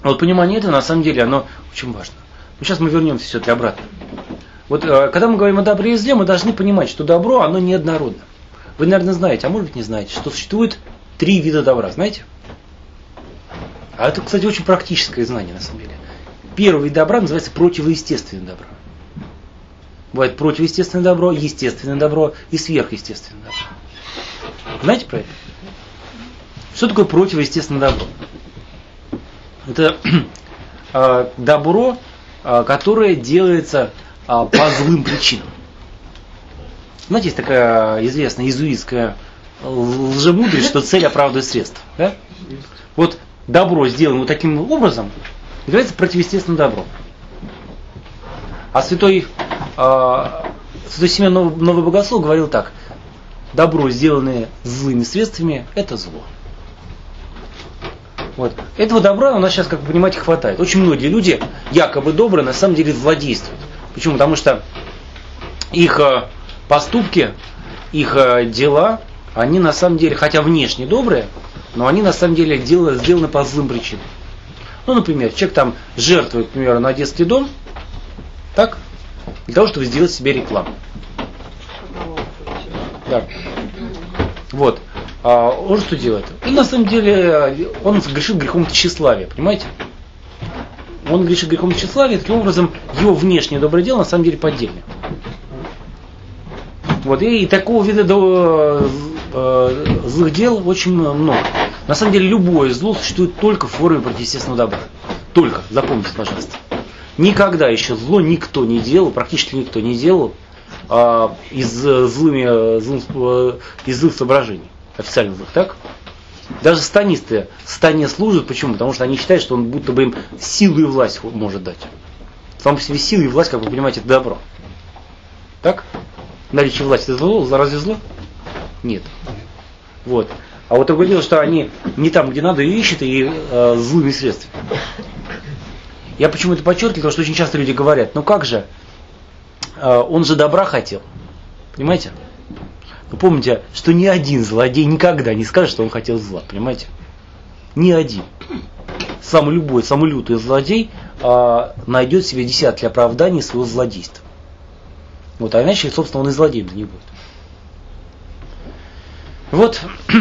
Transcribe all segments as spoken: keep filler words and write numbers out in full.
Вот понимание этого, на самом деле, оно очень важно. Но сейчас мы вернемся все-таки обратно. Вот когда мы говорим о добре и зле, мы должны понимать, что добро, оно неоднородно. Вы, наверное, знаете, а может быть не знаете, что существует три вида добра, знаете? А это, кстати, очень практическое знание, на самом деле. Первый вид добра называется противоестественное добро. Бывает противоестественное добро, естественное добро и сверхъестественное добро. Знаете про это? Что такое противоестественное добро? Это э, добро, э, которое делается э, по злым причинам. Знаете, есть такая известная иезуитская лжемудрость, что цель оправдывает средства. Да? Вот добро, сделано вот таким образом, является противоестественным добром. А святой, э, святой Симеон Новый, Новый Богослов говорил так: добро, сделанное злыми средствами, это зло. Вот. Этого добра у нас сейчас, как вы понимаете, хватает. Очень многие люди, якобы добрые, на самом деле злодействуют. Почему? Потому что их э, поступки, их э, дела, они на самом деле, хотя внешне добрые, но они на самом деле делают, сделаны по злым причинам. Ну, например, человек там жертвует, например, на детский дом, так, для того, чтобы сделать себе рекламу. Да. Вот. А он что делает? Он на самом деле, он грешит грехом тщеславия, понимаете? Он грешит грехом тщеславия, таким образом его внешнее доброе дело на самом деле поддельное. Вот, и, и такого вида до, э, злых дел очень много. На самом деле любое зло существует только в форме противоестественного добра. Только, запомните, пожалуйста. Никогда еще зло никто не делал, практически никто не делал э, из, злыми, злым, из злых соображений. Официально злых, так? Даже станисты стане служат. Почему? Потому что они считают, что он будто бы им силу и власть может дать. Сам по себе сила и власть, как вы понимаете, это добро. Так? Наличие власти это зло? Разве зло? Нет. Вот. А вот такое дело, что они не там, где надо, ее ищут, и э, злыми средствами. Я почему это подчеркиваю? Потому что очень часто люди говорят: ну как же, э, он же добра хотел. Понимаете? Вы помните, что ни один злодей никогда не скажет, что он хотел зла. Понимаете? Ни один. Самый любой, самый лютый злодей э, найдет себе десятки оправданий своего злодейства. Вот, а иначе, собственно, он и злодеем не будет. Вот.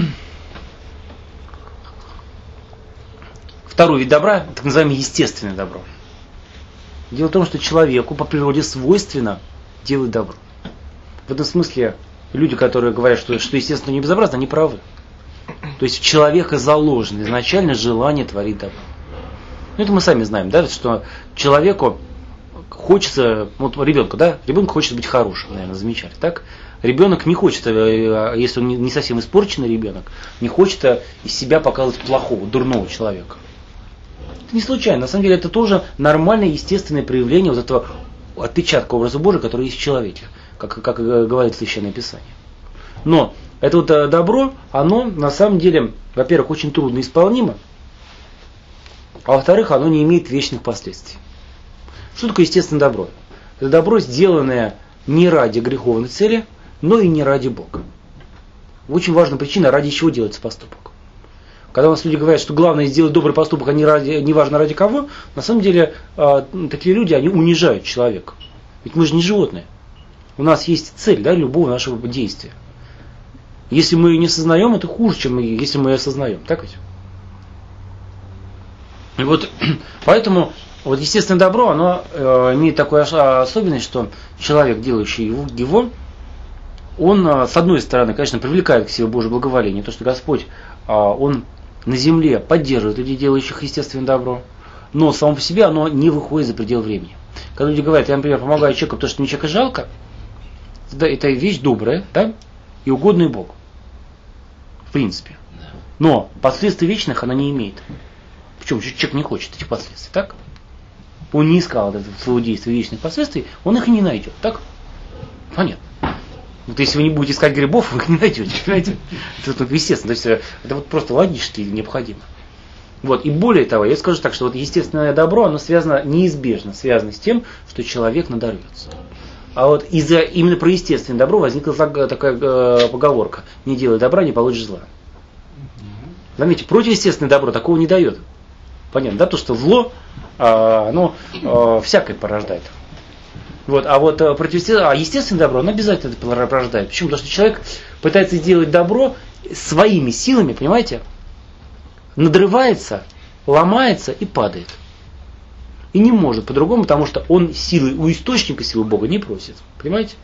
Второй вид добра, так называемое естественное добро. Дело в том, что человеку по природе свойственно делать добро. В этом смысле люди, которые говорят, что, что естественно не безобразно, они правы. То есть в человека заложено изначально желание творить добро. Ну, это мы сами знаем, да, что человеку хочется, вот ребенку, да, ребенок хочет быть хорошим, наверное, замечали, так? Ребенок не хочет, если он не совсем испорченный ребенок, не хочет из себя показывать плохого, дурного человека. Это не случайно, на самом деле это тоже нормальное, естественное проявление вот этого отпечатка образа Божия, который есть в человеке, как, как говорит Священное Писание. Но это вот добро, оно на самом деле, во-первых, очень трудно исполнимо, а во-вторых, оно не имеет вечных последствий. Что такое естественное добро? Это добро, сделанное не ради греховной цели, но и не ради Бога. Очень важная причина, ради чего делается поступок. Когда у нас люди говорят, что главное сделать добрый поступок, а не, ради, не важно ради кого, на самом деле э, такие люди, они унижают человека. Ведь мы же не животные. У нас есть цель, да, любого нашего действия. Если мы ее не осознаем, это хуже, чем если мы ее осознаем. Так ведь? И вот поэтому вот естественное добро, оно э, имеет такую особенность, что человек, делающий его, он, э, с одной стороны, конечно, привлекает к себе Божье благоволение, то, что Господь, э, Он на земле поддерживает людей, делающих естественное добро, но само по себе оно не выходит за пределы времени. Когда люди говорят: я, например, помогаю человеку, потому что мне человека жалко, это, это вещь добрая, да, и угодная Богу. В принципе. Но последствий вечных она не имеет. Почему? Человек не хочет этих последствий, так? Он не искал от этого своего действия вечных последствий, он их и не найдет, так? Понятно. Вот если вы не будете искать грибов, вы их не найдете, понимаете? Это только естественно, то есть это вот просто логически необходимо. Вот. И более того, я скажу так, что вот естественное добро, оно связано, неизбежно связано с тем, что человек надорвется. А вот из-за именно про естественное добро возникла такая э, поговорка: не делай добра, не получишь зла. Заметьте, противоестественное добро такого не дает. Понятно, да, то, что зло, а, оно а, всякое порождает. Вот, а вот а, противоестественное, а естественное добро, оно обязательно это порождает. Почему? Потому что человек пытается сделать добро своими силами, понимаете? Надрывается, ломается и падает. И не может по-другому, потому что он силы, у источника силы Бога не просит. Понимаете?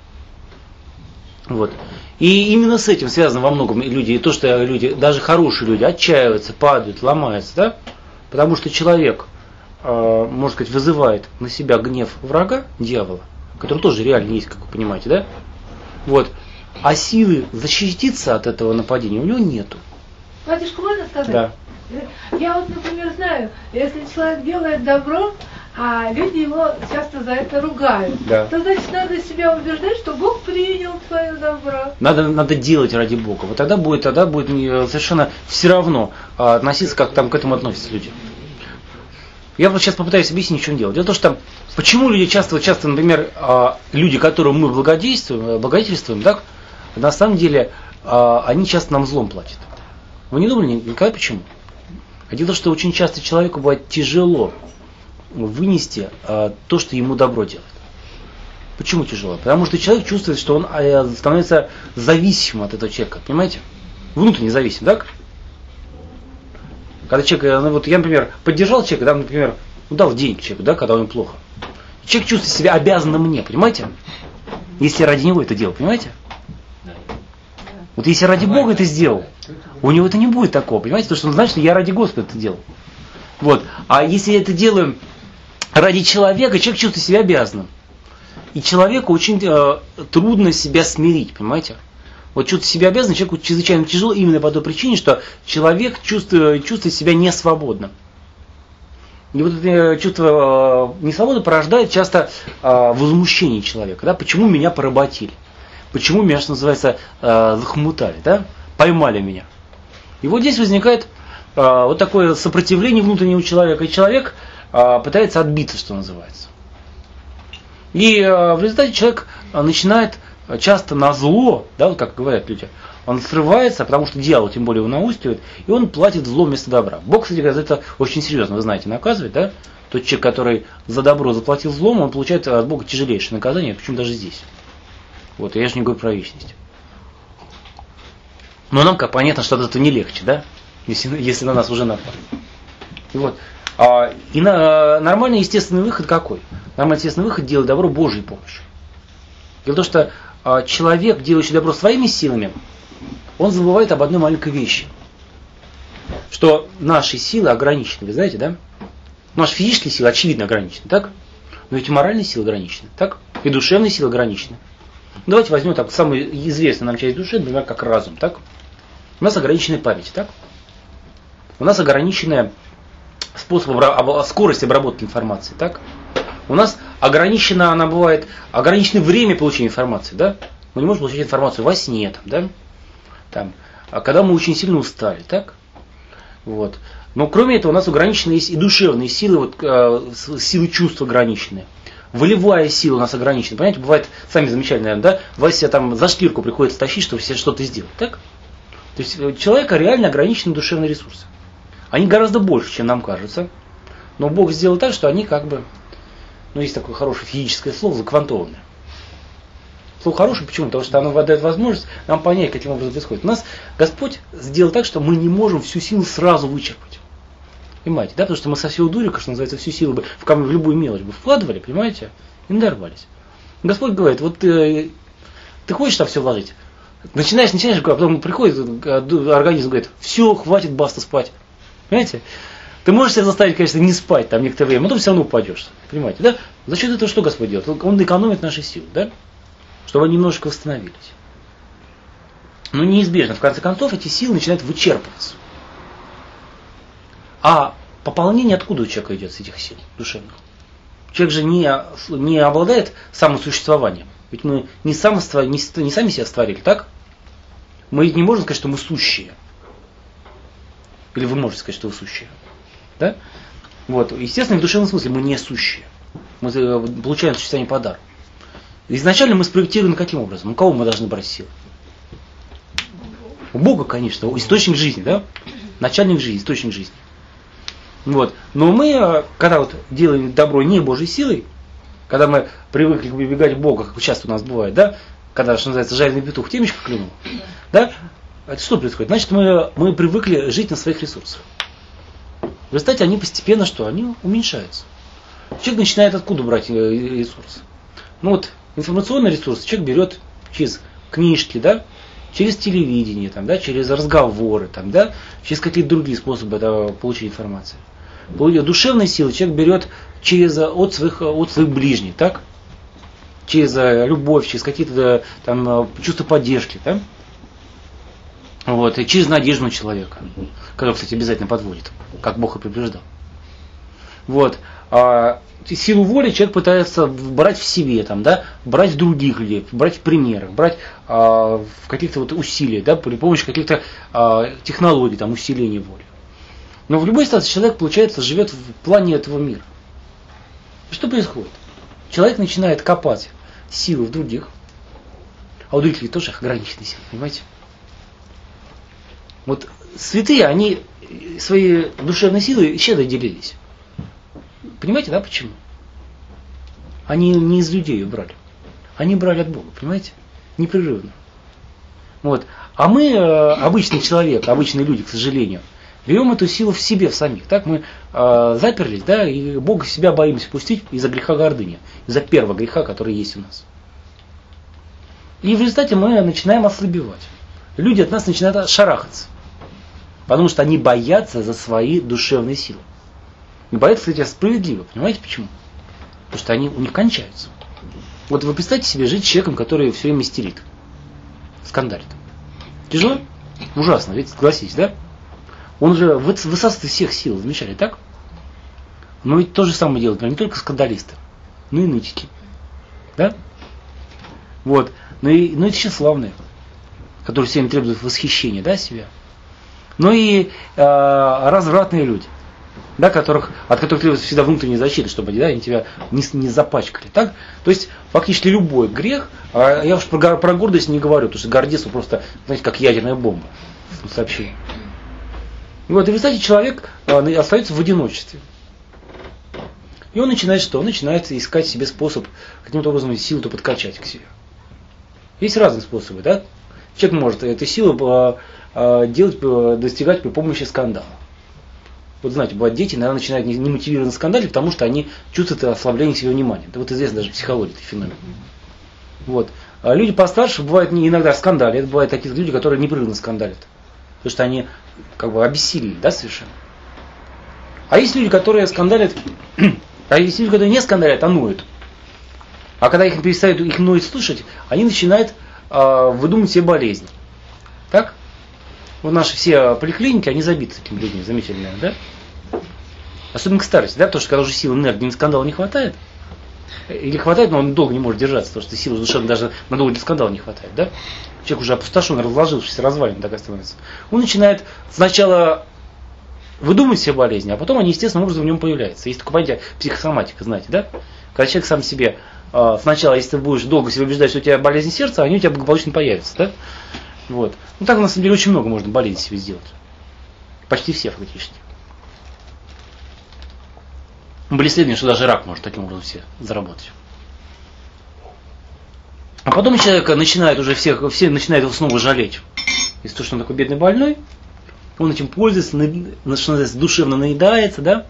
Вот. И именно с этим связано во многом люди, и то, что люди, даже хорошие люди, отчаиваются, падают, ломаются, да? Потому что человек, э, можно сказать, вызывает на себя гнев врага, дьявола, который тоже реально есть, как вы понимаете, да? Вот. А силы защититься от этого нападения у него нету. Батюшка, можно сказать? Да. Я вот, например, знаю, если человек делает добро, а люди его часто за это ругают, да. то значит надо себя убеждать, что Бог принял твое добро. Надо, надо делать ради Бога. Вот тогда будет, тогда будет совершенно все равно относиться, как там к этому относятся люди. Я вот сейчас попытаюсь объяснить, в чем дело. Дело в том, что почему люди часто, часто, например, люди, которым мы благодействуем, благодетельствуем, так, на самом деле они часто нам злом платят. Вы не думали никогда почему? А дело в том, что очень часто человеку бывает тяжело вынести а, то, что ему добро делает. Почему тяжело? Потому что человек чувствует, что он а, становится зависимым от этого человека. Понимаете? Внутренне зависим, так? Когда человек, ну вот я, например, поддержал человека, да, например, ну, дал денег человеку, да, когда ему плохо. Человек чувствует себя обязанным мне, понимаете? Если ради него это делал, понимаете? Вот если ради Бога это сделал, у него это не будет такого, понимаете? Потому что он знает, что я ради Господа это делал. Вот. А если я это делаю ради человека, человек чувствует себя обязанным. И человеку очень э, трудно себя смирить, понимаете? Вот чувствовать себя обязанным человеку чрезвычайно тяжело именно по той причине, что человек чувствует, чувствует себя несвободным. И вот это чувство э, несвободы порождает часто э, возмущение человека. Да? Почему меня поработили? Почему меня, что называется, э, захмутали, да? Поймали меня. И вот здесь возникает э, вот такое сопротивление внутреннего человека. И человек э, пытается отбиться, что называется. И э, в результате человек начинает часто на зло, да, вот как говорят люди, он срывается, потому что дьявол тем более его наустивает, и он платит зло вместо добра. Бог, кстати, за это очень серьезно, вы знаете, наказывает, да? Тот человек, который за добро заплатил злом, он получает от Бога тяжелейшее наказание, причем даже здесь. Вот, я же не говорю про вечность. Но нам как понятно, что это не легче, да? Если, если на нас уже напали. И вот. А, и на, нормальный естественный выход какой? Нормальный естественный выход — делать добро Божьей помощью. Дело в том, что а, человек, делающий добро своими силами, он забывает об одной маленькой вещи. Что наши силы ограничены, вы знаете, да? Наши физические силы очевидно ограничены, так? Но ведь и моральные силы ограничены, так? И душевные силы ограничены. Давайте возьмем так, самую известную нам часть души, например, как разум, так? У нас ограниченная память, так? У нас ограниченная способ, скорость обработки информации, так? У нас ограничена, она бывает, ограниченное время получения информации, да? Мы не можем получить информацию во сне, там, да? Там, а когда мы очень сильно устали, так? Вот. Но кроме этого у нас ограничены есть и душевные силы, вот, э, силы чувств ограничены. Волевая сила у нас ограничена. Понимаете, бывает, сами замечали, наверное, да? Бывает, себе там за шкирку приходится тащить, чтобы себе что-то сделать, так? То есть у человека реально ограничены душевные ресурсы. Они гораздо больше, чем нам кажется. Но Бог сделал так, что они как бы, ну есть такое хорошее физическое слово, заквантованное. Слово хорошее, почему? Потому что оно дает возможность нам понять, каким образом происходит. У нас Господь сделал так, что мы не можем всю силу сразу вычерпать. Понимаете, да? Потому что мы со всего дурика, что называется, всю силу бы в, камень, в любую мелочь бы вкладывали, понимаете, и надорвались. Господь говорит, вот ты, ты хочешь там все вложить? Начинаешь, начинаешь, а потом приходит организм, говорит, все, хватит, баста спать. Понимаете? Ты можешь себя заставить, конечно, не спать там некоторое время, но потом все равно упадешь. Понимаете, да? За счет этого что Господь делает? Он экономит наши силы, да? Чтобы они немножко восстановились. Но неизбежно, в конце концов, эти силы начинают вычерпываться. А пополнение откуда у человека идет с этих сил душевных? Человек же не, не обладает самосуществованием. Ведь мы не, самоство, не, не сами себя створили, так? Мы не можем сказать, что мы сущие. Или вы можете сказать, что вы сущие. Да? Вот. Естественно, в душевном смысле мы не сущие. Мы получаем существование по дару. Изначально мы спроектированы каким образом? У кого мы должны брать силы? У Бога, конечно. Источник жизни, да? Начальник жизни, источник жизни. Вот. Но мы, когда вот делаем добро не Божьей силой, когда мы привыкли прибегать к Богу, как часто у нас бывает, да, когда, что называется, жареный петух темечко клюнул, да, это что происходит? Значит, мы, мы привыкли жить на своих ресурсах. В результате они постепенно что? Они уменьшаются. Человек начинает откуда брать ресурсы? Ну вот, информационный ресурс человек берет через книжки, да, через телевидение, там, да, через разговоры, там, да, через какие-то другие способы да, получения информации. Душевные силы человек берет через, от, своих, от своих ближних, так? Через любовь, через какие-то там, чувства поддержки, да? Вот, и через надежду на человека, который, кстати, обязательно подводит, как Бог и предупреждал. Вот. А силу воли человек пытается брать в себе, там, да, брать в других людей, брать в примерах, брать а, в каких-то вот усилиях, да, при помощи каких-то а, технологий, там, усиления воли. Но в любой ситуации человек, получается, живет в плане этого мира. И что происходит? Человек начинает копать силы в других, а у других тоже ограниченные силы, понимаете? Вот святые, они свои душевные силы щедро делились. Понимаете, да, почему? Они не из людей ее брали. Они брали от Бога, понимаете? Непрерывно. Вот. А мы, обычный человек, обычные люди, к сожалению, берем эту силу в себе, в самих. Так мы э, заперлись, да, и Бога в себя боимся пустить из-за греха гордыни, из-за первого греха, который есть у нас. И в результате мы начинаем ослабевать. Люди от нас начинают шарахаться. Потому что они боятся за свои душевные силы. И боятся, кстати, справедливо. Понимаете почему? Потому что они у них кончаются. Вот вы представьте себе жить с человеком, который все время истерит, скандалит. Тяжело? Ужасно, ведь согласитесь, да? Он же высасывает всех сил, замечали, так? Но ведь то же самое делают, не только скандалисты, но и нытики. Да? Вот. Но и, но и тщеславные, которые все время требуют восхищения, да, себя. Но и э, развратные люди, да, которых, от которых требуется всегда внутренняя защита, чтобы да, они тебя не, не запачкали. Так? То есть фактически любой грех, а я уж про, про гордость не говорю, потому что гордец просто, знаете, как ядерная бомба. Сообщение. И вот, и в результате человек э, остается в одиночестве. И он начинает что? Он начинает искать себе способ каким-то образом силу-то подкачать к себе. Есть разные способы, да? Человек может эту силу э, э, делать, э, достигать при помощи скандала. Вот знаете, бывают дети, наверное, начинают немотивированно скандалить, потому что они чувствуют ослабление своего внимания. Это вот известно даже в психологии этот феномен. Вот. А люди постарше бывают не иногда скандали. Это бывают такие люди, которые непрерывно скандалят. Потому что они как бы обессилели, да, совершенно. А есть люди, которые скандалят, а есть люди, которые не скандалят, а ноют. А когда их перестают их ноет слушать, они начинают э, выдумывать себе болезни. Так? Вот наши все поликлиники, они забиты такими людьми, замечательно, да? Особенно к старости, да, потому что когда уже силы энергии на скандал не хватает, или хватает, но он долго не может держаться, потому что силы душевной даже надолго для скандала не хватает, да? Человек уже опустошен, разложившийся, развалин такая становится. Он начинает сначала выдумывать себе болезни, а потом они естественным образом в нем появляются. Есть такое понятие психосоматика, знаете, да? Когда человек сам себе сначала, если ты будешь долго себя убеждать, что у тебя болезнь сердца, они у тебя благополучно появятся, да? Вот. Ну так на самом деле очень много можно болезней себе сделать. Почти все фактически. Были исследования, что даже рак может таким образом все заработать. А потом человек начинает уже всех, все начинают его снова жалеть. Из-за того, что он такой бедный больной, он этим пользуется, на, что называется, душевно наедается, да?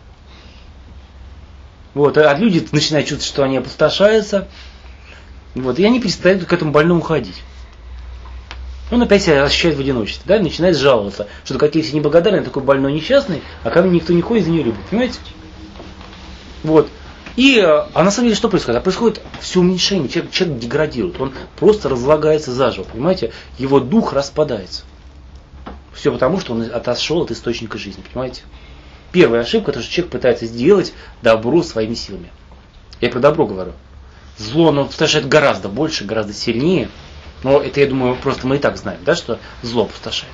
Вот, а люди начинают чувствовать, что они опустошаются. Вот, и они перестают к этому больному ходить. Он опять себя ощущает в одиночестве, да, и начинает жаловаться, что какие все неблагодарные, такой больной несчастный, а ко мне никто не ходит и не любит, понимаете? Вот. И, а на самом деле что происходит? А происходит все уменьшение, человек, человек деградирует, он просто разлагается заживо, понимаете? Его дух распадается. Все потому, что он отошел от источника жизни, понимаете? Первая ошибка, то, что человек пытается сделать добро своими силами. Я про добро говорю. Зло, оно опустошает гораздо больше, гораздо сильнее. Но это, я думаю, просто мы и так знаем, да, что зло опустошает.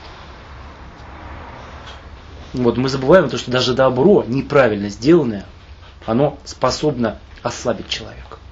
Вот мы забываем то, что даже добро, неправильно сделанное, оно способно ослабить человека.